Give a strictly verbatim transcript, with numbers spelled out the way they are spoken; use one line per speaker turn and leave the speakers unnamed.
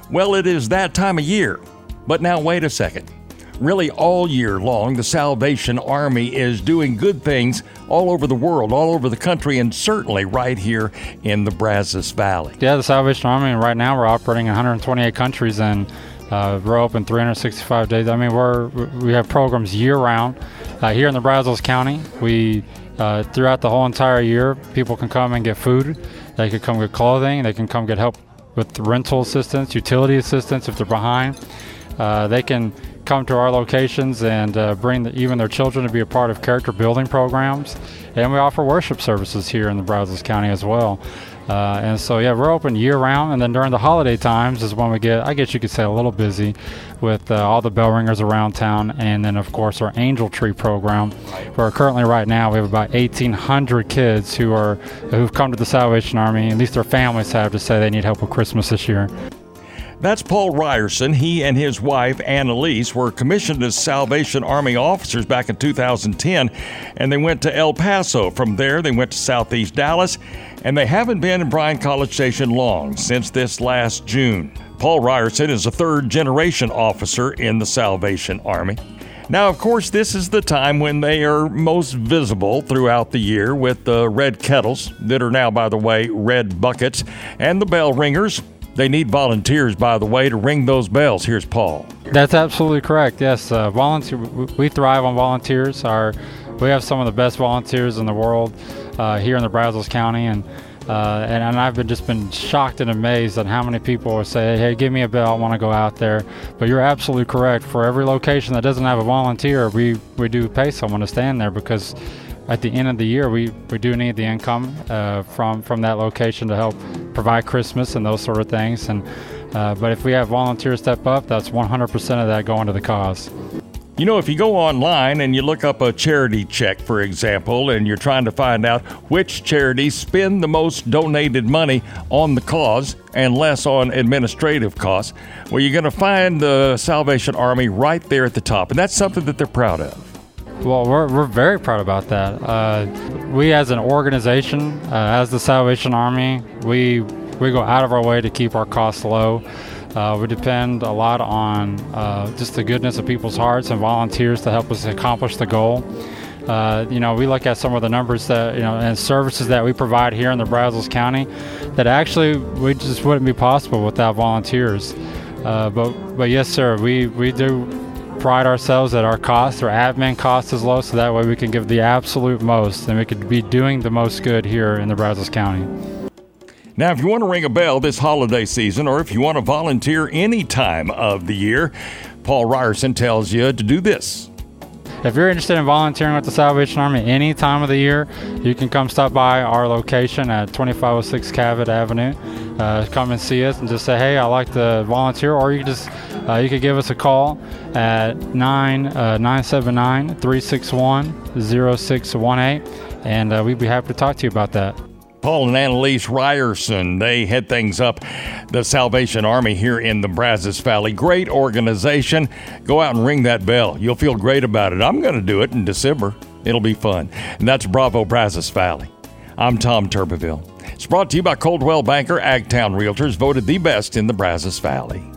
Well, it is that time of year. But now wait a second. Really, all year long, the Salvation Army is doing good things all over the world, all over the country, and certainly right here in the Brazos Valley.
Yeah, the Salvation Army, right now we're operating in one hundred twenty-eight countries, and uh, we're open three hundred sixty-five days. I mean, we're we have programs year-round. Uh, here in the Brazos County, we uh, throughout the whole entire year, people can come and get food. They can come get clothing. They can come get help with rental assistance, utility assistance if they're behind. Uh, they can come to our locations and uh, bring the, even their children to be a part of character building programs. And we offer worship services here in the Brazos County as well. Uh, and so, yeah, we're open year-round, and then during the holiday times is when we get, I guess you could say, a little busy with uh, all the bell ringers around town, and then, of course, our Angel Tree program, where currently right now we have about eighteen hundred kids who are who've come to the Salvation Army, at least their families have, to say they need help with Christmas this year.
That's Paul Ryerson. He and his wife, Annalise, were commissioned as Salvation Army officers back in two thousand ten, and they went to El Paso. From there, they went to Southeast Dallas, and they haven't been in Bryan College Station long, since this last June. Paul Ryerson is a third-generation officer in the Salvation Army. Now, of course, this is the time when they are most visible throughout the year with the red kettles, that are now, by the way, red buckets, and the bell ringers. They need volunteers, by the way, to ring those bells. Here's Paul.
That's absolutely correct. Yes, uh, volunteer. We thrive on volunteers. Our we have some of the best volunteers in the world uh, here in the Brazos County, and uh, and, and I've been just been shocked and amazed at how many people will say, "Hey, give me a bell. I want to go out there." But you're absolutely correct. For every location that doesn't have a volunteer, we we do pay someone to stand there, because at the end of the year, we, we do need the income uh, from, from that location to help provide Christmas and those sort of things. And uh, but if we have volunteers step up, that's one hundred percent of that going to the cause.
You know, if you go online and you look up a charity check, for example, and you're trying to find out which charities spend the most donated money on the cause and less on administrative costs, well, you're going to find the Salvation Army right there at the top. And that's something that they're proud of.
Well, we're we're very proud about that. Uh, we, as an organization, uh, as the Salvation Army, we we go out of our way to keep our costs low. Uh, we depend a lot on uh, just the goodness of people's hearts and volunteers to help us accomplish the goal. Uh, you know, we look at some of the numbers that, you know, and services that we provide here in the Brazos County that actually we just wouldn't be possible without volunteers. Uh, but but yes, sir, we we do pride ourselves that our costs, our admin cost is low, so that way we can give the absolute most and we could be doing the most good here in the Brazos County.
Now, if you want to ring a bell this holiday season, or if you want to volunteer any time of the year, Paul Ryerson tells you to do this.
If you're interested in volunteering with the Salvation Army any time of the year, you can come stop by our location at twenty-five oh six Cavett Avenue. Uh, come and see us and just say, hey, I'd like to volunteer, or you can just uh, you could give us a call at nine seven nine, three six one, zero six one eight, and uh, we'd be happy to talk to you about that.
Paul and Annalise Ryerson, they head things up, the Salvation Army here in the Brazos Valley. Great organization. Go out and ring that bell. You'll feel great about it. I'm going to do it in December. It'll be fun. And that's Bravo Brazos Valley. I'm Tom Turbeville. It's brought to you by Coldwell Banker Agtown Realtors, voted the best in the Brazos Valley.